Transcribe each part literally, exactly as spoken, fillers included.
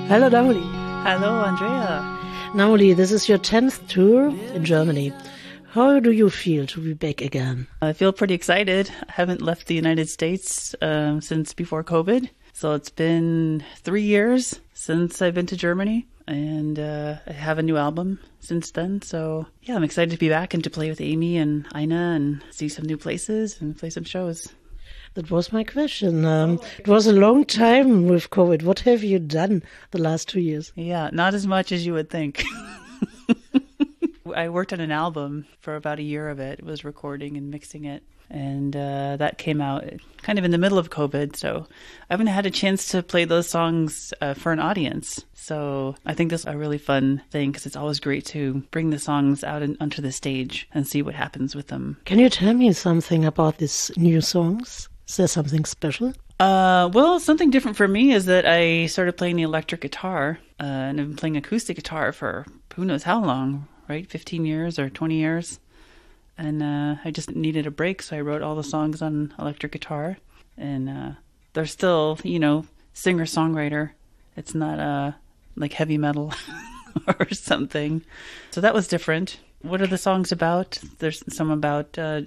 Hello, Namely. Hello, Andrea. Namely, this is your tenth tour in Germany. How do you feel to be back again? I feel pretty excited. I haven't left the United States um, since before COVID. So it's been three years since I've been to Germany. And uh, I have a new album since then. So yeah, I'm excited to be back and to play with Amy and Ina and see some new places and play some shows. That was my question. Um, it was a long time with COVID. What have you done the last two years? Yeah, not as much as you would think. I worked on an album for about a year of it. It was recording and mixing it. And uh, that came out kind of in the middle of COVID. So I haven't had a chance to play those songs uh, for an audience. So I think this is a really fun thing because it's always great to bring the songs out in, onto the stage and see what happens with them. Can you tell me something about these new songs? Is there something special? Uh, well, something different for me is that I started playing the electric guitar uh, and I've been playing acoustic guitar for who knows how long, right? fifteen years or twenty years. And uh, I just needed a break, so I wrote all the songs on electric guitar. And uh, they're still, you know, singer-songwriter. It's not uh, like heavy metal or something. So that was different. What are the songs about? There's some about uh,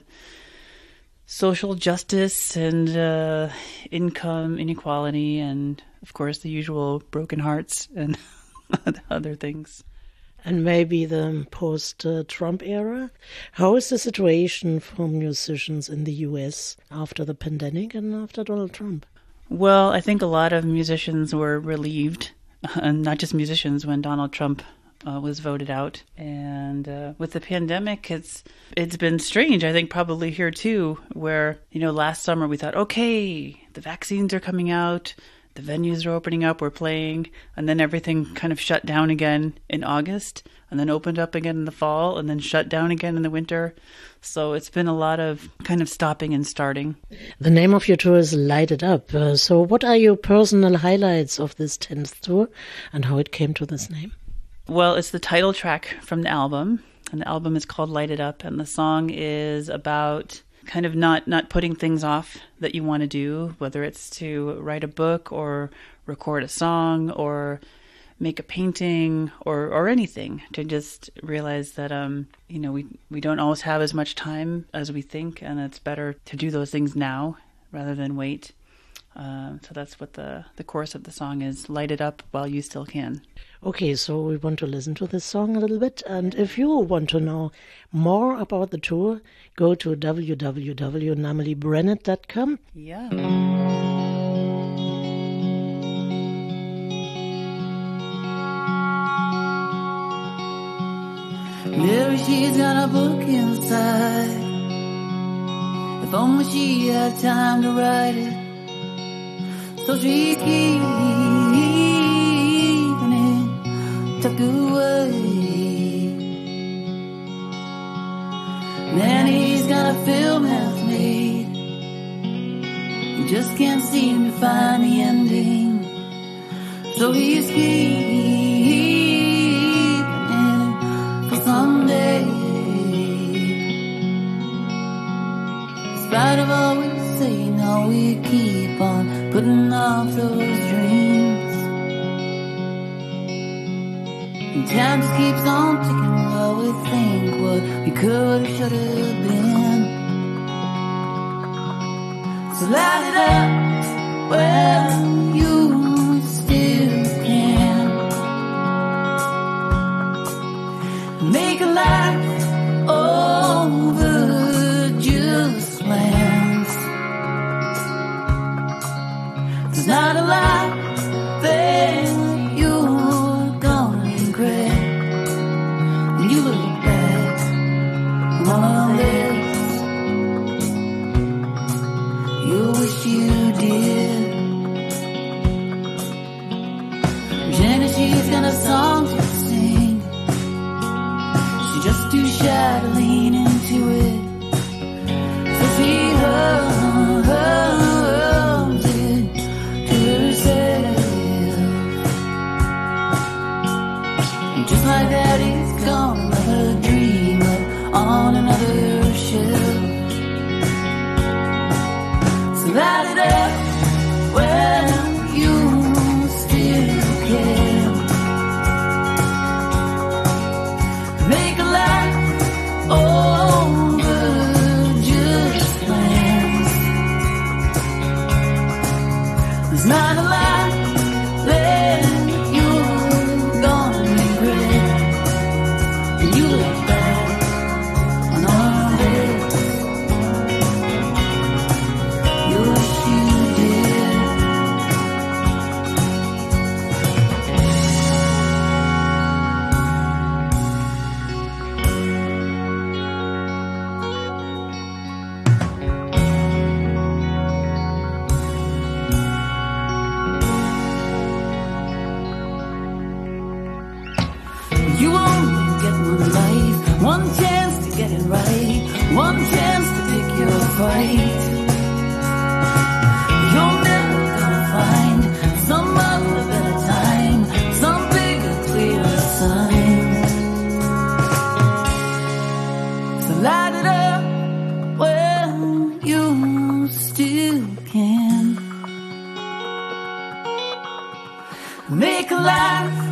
social justice and uh, income inequality and, of course, the usual broken hearts and other things. And maybe the post-Trump era. How is the situation for musicians in the U S after the pandemic and after Donald Trump? Well, I think a lot of musicians were relieved, and not just musicians, when Donald Trump uh, was voted out. And uh, with the pandemic, it's it's been strange, I think probably here too, where, you know, last summer we thought, okay, the vaccines are coming out, the venues are opening up, we're playing, and then everything kind of shut down again in August, and then opened up again in the fall, and then shut down again in the winter. So it's been a lot of kind of stopping and starting. The name of your tour is Light It Up. Uh, so what are your personal highlights of this tenth tour and how it came to this name? Well, it's the title track from the album, and the album is called Light It Up, and the song is about kind of not, not putting things off that you want to do, whether it's to write a book or record a song or make a painting or, or anything, to just realize that, um, you know, we, we don't always have as much time as we think, and it's better to do those things now rather than wait. Uh, so that's what the, the chorus of the song is, light it up while you still can. Okay, so we want to listen to this song a little bit. And if you want to know more about the tour, go to w w w dot namely brennet dot com. Yeah. Mary, she's got a book inside. If only she had time to write it. So she keeping it tucked away. Then he's got a film half made. He just can't seem to find the ending. So he's keeping it for someday. In spite of all we say, now we keep on putting off those dreams. And time just keeps on ticking while we think what we could have, should have been. So light it up when you still can. Make a life over just plans. There's not a lot that you're gonna regret when you look back on this. You wish you did. Jenny, she's got a song to sing. She's just too shy to lean into it. So she hums it to herself. And just like that, he's gone another dream up on another shelf. So light it up when you still can. It's not a lie, then you're gonna regret. You look back on all this. You wish you did. You only get one life, one chance to get it right, one chance to pick your fight. You're never gonna find some other better time, some bigger, clearer sign. So light it up when you still can. Make a life